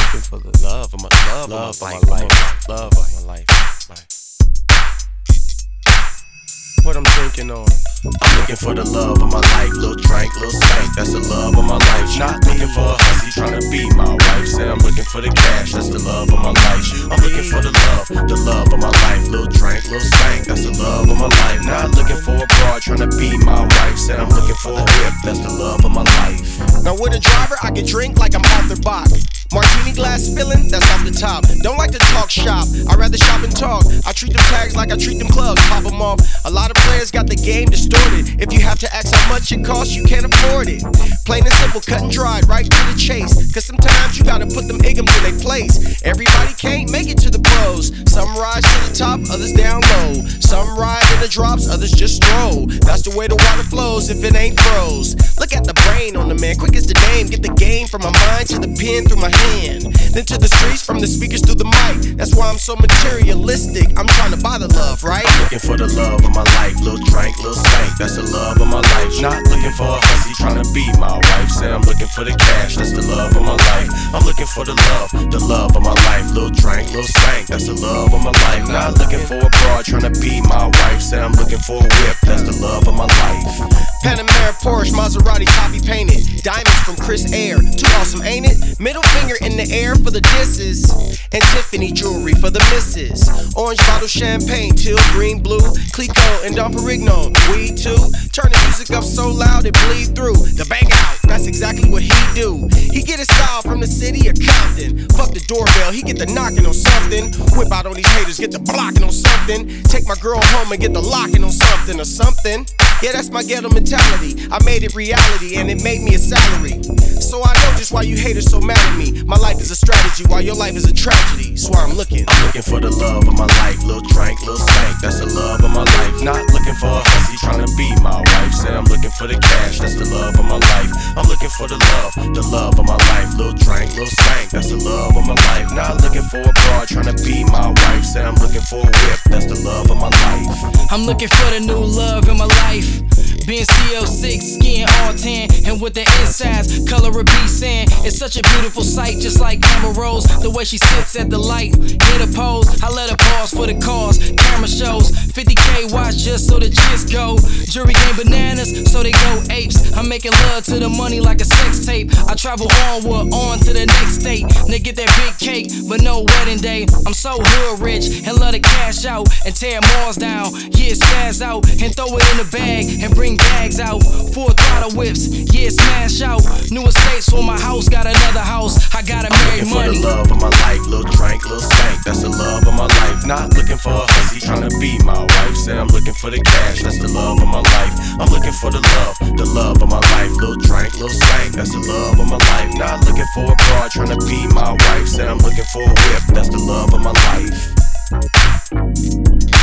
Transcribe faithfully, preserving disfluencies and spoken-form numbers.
looking for the love of my love, love of my life, love of my life. What I'm drinking on? I'm looking for the love of my life, little drink, little stank. That's the love of my life. Not looking for a hussy trying to be my wife. Said I'm looking for the cash. That's the love of my life. I'm looking for the love, the love of my life, little drink, little stank. That's the love of my life. Not looking for a broad trying to be my wife. Said I'm looking for a whip. That's the love of my life. Now with a driver, I can drink like I'm Arthur Bach. Martini glass spilling, that's off the top. Don't like to talk shop, I'd rather shop and talk. I treat them tags like I treat them clubs, pop them off. A lot of players got the game distorted. If you have to ask how much it costs, you can't afford it. Plain and simple, cut and dried, right to the chase. Cause sometimes you gotta put them igums in their place. Everybody can't make it to the pros. Some rise to the top, others down low. Some ride in the drops, others just stroll. That's the way the water flows if it ain't froze. Look at the brain on the man, quick as the name. Get the game from my mind to the pen through my hand, then to the streets, from the speakers through the mic. That's why I'm so materialistic. I'm trying to buy the love, right? Looking for the love of my life, little drink, little stank. That's the love of my life. Not looking for a hussy trying to be my wife. Said I'm looking for the cash. That's the love of my life. I'm looking for the love, the love of my life. Little drink, little stank. That's the love of my life. Not looking for a broad trying to be my wife. Said I'm looking for a whip. That's the love of my life. Panamera, Porsche, Maserati, copy painted. Diamonds from Chris Air, too awesome, ain't it? Middle finger in the air for the disses, and Tiffany jewelry for the misses. Orange bottle champagne, teal, green, blue, Clico and Dom Perignon, weed too. Turn the music up so loud it bleed through. The bang out, that's exactly what he do. He get his style from the city of Compton. Fuck the doorbell, he get the knocking on something. Whip out on these haters, get the blocking on something. Take my girl home and get the locking on something or something. Yeah, that's my ghetto mentality. I made it reality and it made me a salary. So I know just why you haters so mad at me. My life is a strategy while your life is a tragedy. So I'm looking. I'm looking for the love of my life, little drink, little stank. That's the love of my life. Not looking for a hussy trying to be my wife. Said I'm looking for the cash. That's the love of my life. I'm looking for the love, the love of my life, little drink, little stank. That's the love of my life. Not looking for a broad trying to be my wife. Said I'm looking for a whip. That's the love of my life. I'm looking for the new love in my life. Being C L six, skin all tan, and with the insides, color of B sand. It's such a beautiful sight, just like Amber Rose. The way she sits at the light, hit a pose. I let her pause for the cause. Camera shows, fifty K watch just so the chicks go. Jury game bananas, so they go apes. I'm making love to the money like a sex tape. I travel onward, on to the next state. They get that big cake, but no wedding day. I'm so hood rich, and love to cash out and tear malls down. Yeah, spaz out and throw it in the bag and bring bags out. Full throttle whips, yeah, smash out. New estates for my house, got another house. I gotta marry money. money. For the love of my life, little drink, little stank. That's the love of my life. Not looking for a hussy trying to be my wife. Said I'm looking for the cash. That's the love of my life. I'm looking for the love, the love of my life. Little drink, little stank. That's the love of my life. Not looking for a broad trying to be my wife. Said I'm looking for a whip. That's the love of my life.